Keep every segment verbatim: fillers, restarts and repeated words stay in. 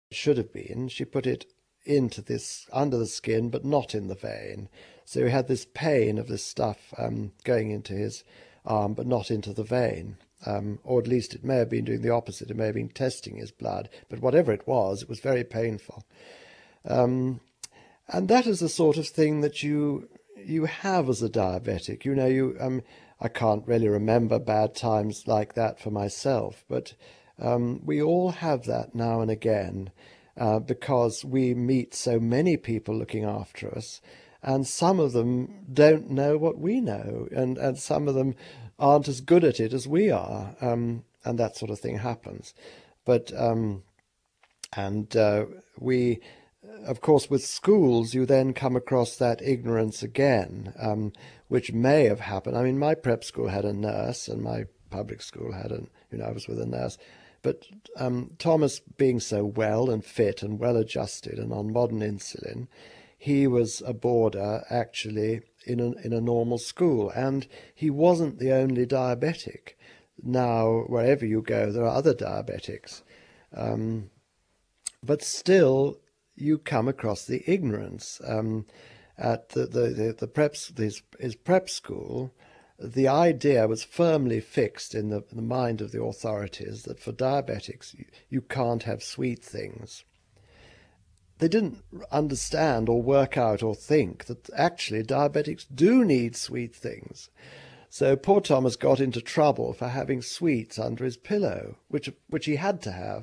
should have been. She put it into this, under the skin, but not in the vein. So he had this pain of this stuff um, going into his arm, but not into the vein. Um, or at least it may have been doing the opposite. It may have been testing his blood. But whatever it was, it was very painful. Um, and that is the sort of thing that you you have as a diabetic. You know, you um, I can't really remember bad times like that for myself, but um, we all have that now and again uh, because we meet so many people looking after us, and some of them don't know what we know, and, and some of them aren't as good at it as we are, um, and that sort of thing happens. But um, and uh, we of course, with schools, you then come across that ignorance again, um, which may have happened. I mean, my prep school had a nurse, and my public school had a, you know, I was with a nurse. But um, Thomas, being so well and fit and well adjusted and on modern insulin, he was a boarder actually in a, in a normal school, and he wasn't the only diabetic. Now, wherever you go, there are other diabetics. Um, but still, you come across the ignorance. Um, at the, the, the, the prep, his, his prep school, the idea was firmly fixed in the, in the mind of the authorities that for diabetics, you, you can't have sweet things. They didn't understand or work out or think that actually diabetics do need sweet things. So poor Thomas got into trouble for having sweets under his pillow, which which he had to have.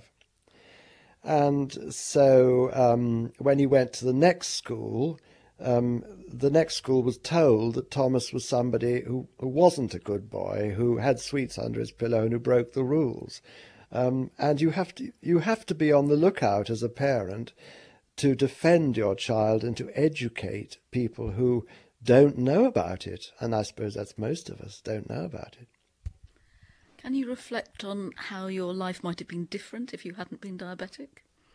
And so um, when he went to the next school, um, the next school was told that Thomas was somebody who, who wasn't a good boy, who had sweets under his pillow and who broke the rules. Um, and you have to you have to be on the lookout as a parent to defend your child and to educate people who don't know about it. And I suppose that's most of us don't know about it. Can you reflect on how your life might have been different if you hadn't been diabetic?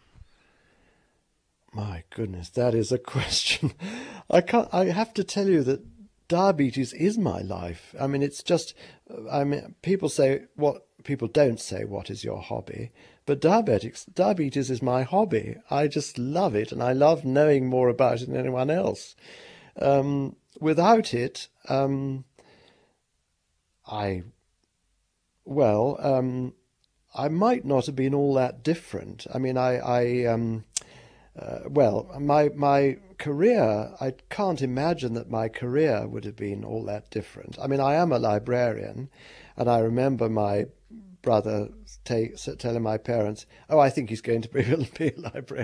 My goodness, that is a question. I can't. I have to tell you that diabetes is my life. I mean, it's just. I mean, people say what people don't say. What is your hobby? But diabetics, diabetes is my hobby. I just love it, and I love knowing more about it than anyone else. Um, without it, um, I. Well, um, I might not have been all that different. I mean, I, I um, uh, well, my my career, I can't imagine that my career would have been all that different. I mean, I am a librarian, and I remember my brother take, telling my parents, "Oh, I think he's going to be, be a librarian."